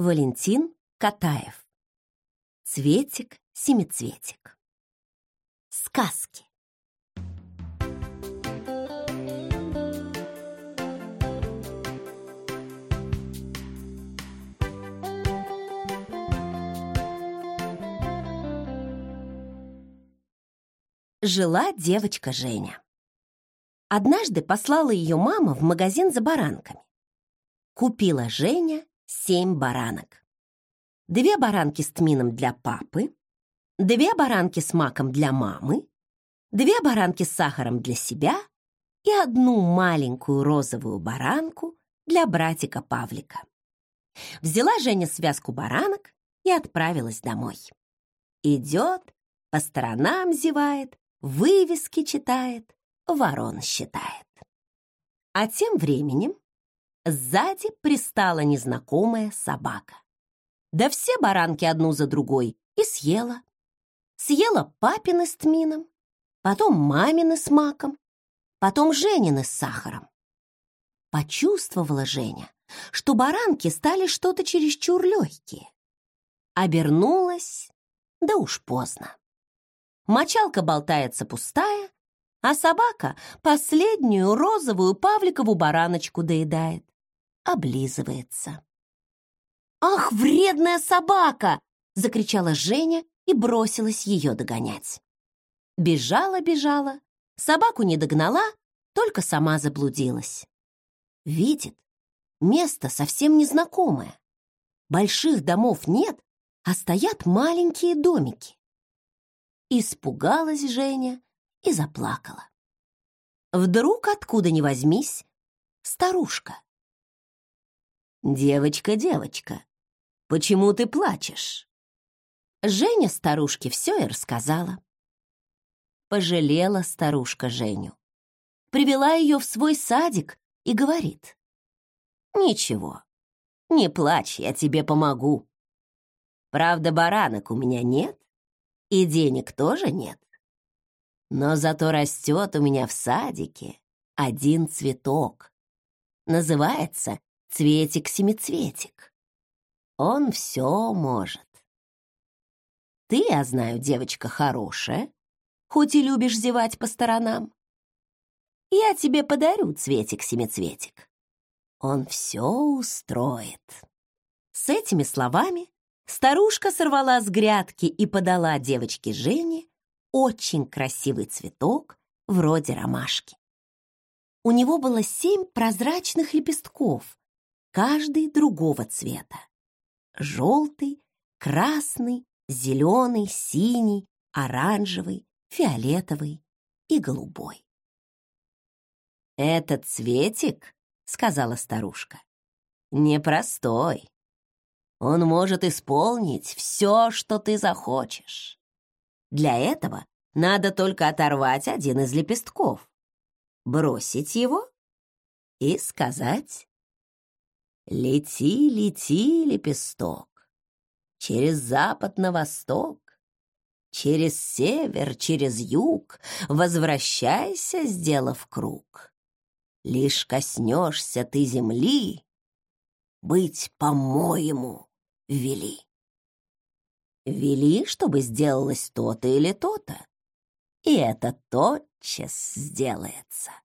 Валентин Катаев. Цветик-семицветик. Сказки. Жила девочка Женя. Однажды послала ее мама в магазин за баранками. Купила Женя 7 баранок. 2 баранки с тмином для папы, 2 баранки с маком для мамы, 2 баранки с сахаром для себя и 1 маленькую розовую баранку для братика Павлика. Взяла Женя связку баранок и отправилась домой. Идет, по сторонам зевает, вывески читает, ворон считает. А тем временем сзади пристала незнакомая собака. Да все баранки одну за другой и съела. Съела папины с тмином, потом мамины с маком, потом Женины с сахаром. Почувствовала Женя, что баранки стали что-то чересчур легкие. Обернулась, да уж поздно. Мочалка болтается пустая, а собака последнюю розовую Павликову бараночку доедает, облизывается. «Ах, вредная собака!» — закричала Женя и бросилась ее догонять. Бежала, собаку не догнала, только сама заблудилась. Видит, место совсем незнакомое. Больших домов нет, а стоят маленькие домики. Испугалась Женя и заплакала. Вдруг, откуда ни возьмись, старушка. «Девочка, девочка, почему ты плачешь?» Женя старушке все и рассказала. Пожалела старушка Женю. Привела ее в свой садик и говорит: «Ничего, не плачь, я тебе помогу. Правда, баранок у меня нет, и денег тоже нет. Но зато растет у меня в садике 1 цветок. Называется цветик-семицветик. Он все может. Ты, я знаю, девочка хорошая, хоть и любишь зевать по сторонам. Я тебе подарю цветик-семицветик. Он все устроит». С этими словами старушка сорвала с грядки и подала девочке Жене очень красивый цветок вроде ромашки. У него было 7 прозрачных лепестков, каждый другого цвета: желтый, красный, зеленый, синий, оранжевый, фиолетовый и голубой. «Этот цветик, — сказала старушка, — непростой. Он может исполнить все, что ты захочешь. Для этого надо только оторвать 1 из лепестков, бросить его и сказать: лети, лети, лепесток, через запад на восток, через север, через юг, возвращайся, сделав круг. Лишь коснешься ты земли, быть, по-моему, вели. Вели, чтобы сделалось то-то или то-то, и это тотчас сделается.